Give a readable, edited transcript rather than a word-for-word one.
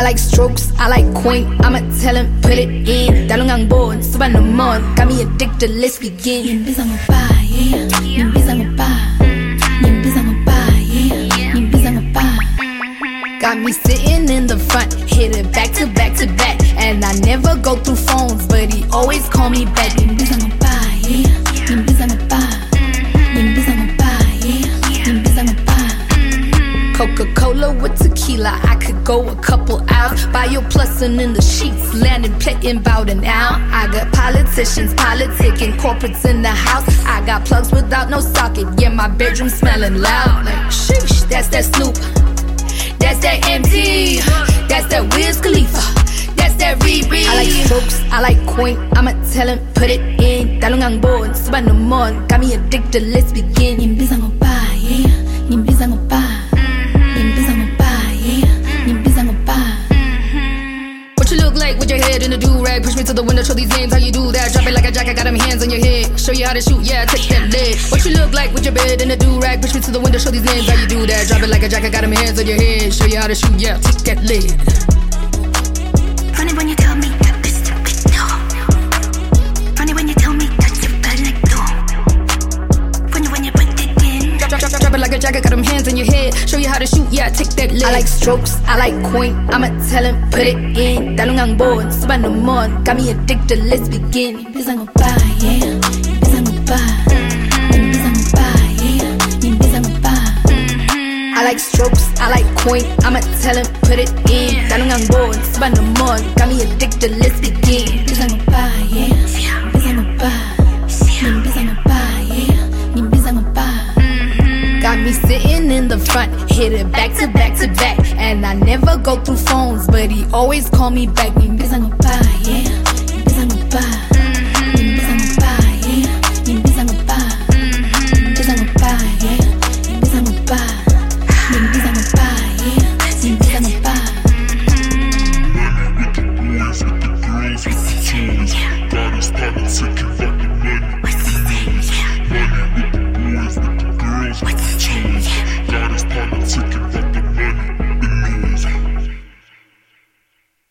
like strokes, I like quaint. I'ma tell him, put it in. 달롱한 본, 수반 넘어. Got me addicted, let's begin. 님 비상 오빠, yeah. 님 비상 오빠. 님 비상 오빠, yeah. 님 비상 오빠. Got me sitting in the front, hit it back to back to back. And I never go through phones, but he always call me back. 님 비상 오빠, yeah. 님 비상 오빠. 님 비상 오빠, yeah. 님 비상 오빠. Coca-Cola with tequila, I could go a couple hours. Bio plussin' in the sheets, landing plotting bout an hour. I got politicians politicking, corporates in the house. I got plugs without no socket, yeah, my bedroom smelling loud. Like, sheesh, that's that Snoop, that's that MT, that's that Wiz Khalifa, that's that Riri. I like strokes, I like quaint, I'ma tell him, put it in. 달롱한 본, 수반 넘어. Got me addicted, let's begin. 님 비상 오빠, yeah. 님 비상 오빠. What you look like with your head in a do-rag? Push me to the window, show these names, how you do that? Drop it like a jacket, got them hands on your head. Show you how to shoot, yeah, take that lead. What you look like with your bed in a do-rag? Push me to the window, show these names, how you do that? Drop it like a jacket, got them hands on your head. Show you how to shoot, yeah, take that lead. Funny when you tell me that this is no. Funny when you tell me that you felt like no. Funny when you put it in. Drop it like a jacket, got them hands on your head. Show you how to shoot, yeah, take that lead. I like strokes, I like quaint. I'ma tell him, put it in. 달롱한 본, 수반 넘어. Got me addicted, let's begin. 님 비상 오빠, yeah. 님 비상 오빠. 님 비상 오빠, yeah. 님 비상 오빠. I like strokes, I like quaint. I'ma tell him, put it in. 달롱한 본, 수반 넘어. Got me addicted, let's begin. 님 비상 오빠, yeah. 님 비상 오빠. 님 비상 오빠, yeah. 님 비상 오빠. Got me sitting in the front, hit it back to back to back. And I never go through phones, but he always call me back. 님 비상 오빠, yeah. 님 비상 오빠. 님 비상 오빠, yeah. 님 비상 오빠. 님 비상 오빠, yeah. 님 비상 오빠. 님 비상 오빠, yeah. 님 비상 오빠. With the boys, with the girls, with the tunes. Bodies politicking.